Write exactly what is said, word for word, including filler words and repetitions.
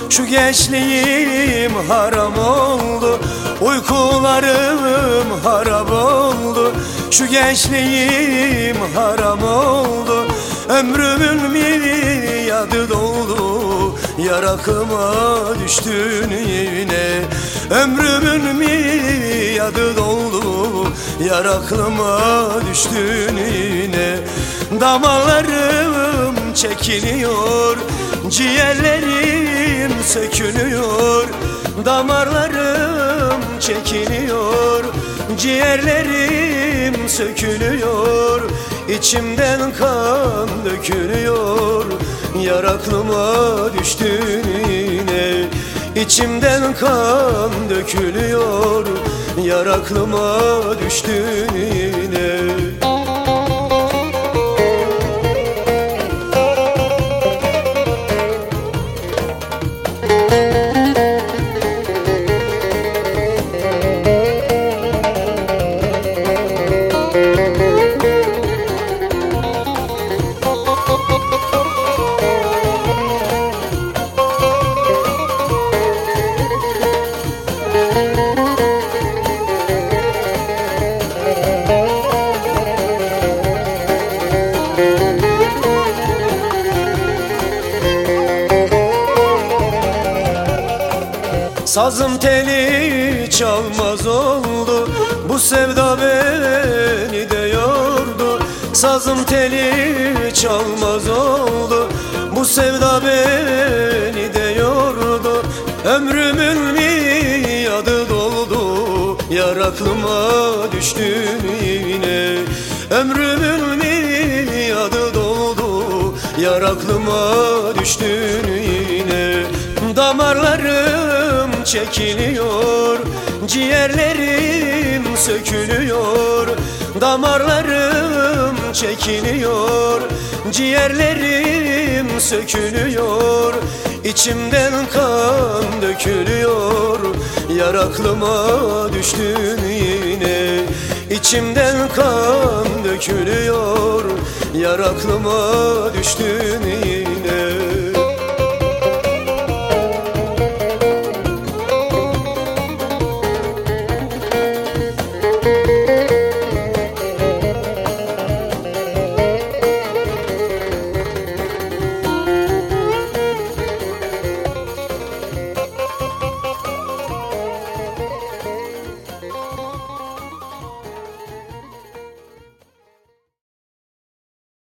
Şu gençliğim haram oldu, uykularım harap oldu. Şu gençliğim haram oldu, ömrümün miyadı doldu. Yar aklıma düştün yine, ömrümün miyadı doldu. Yar aklıma düştün yine. Damarlarım çekiliyor, ciğerlerim sökülüyor. Damarlarım çekiliyor, ciğerlerim sökülüyor. İçimden kan dökülüyor, yar aklıma düştün yine. İçimden kan dökülüyor, yar aklıma düştün yine. Sazım teli çalmaz oldu, bu sevda beni de yordu. Sazım teli çalmaz oldu, bu sevda beni de yordu. Ömrümün miyadı doldu, yar aklıma düştün yine. Ömrümün miyadı doldu, yar aklıma düştün yine. Damarlarım çekiliyor, ciğerlerim sökülüyor. Damarlarım çekiliyor, ciğerlerim sökülüyor. İçimden kan dökülüyor, yar aklıma düştün yine. İçimden kan dökülüyor, yar aklıma düştün yine.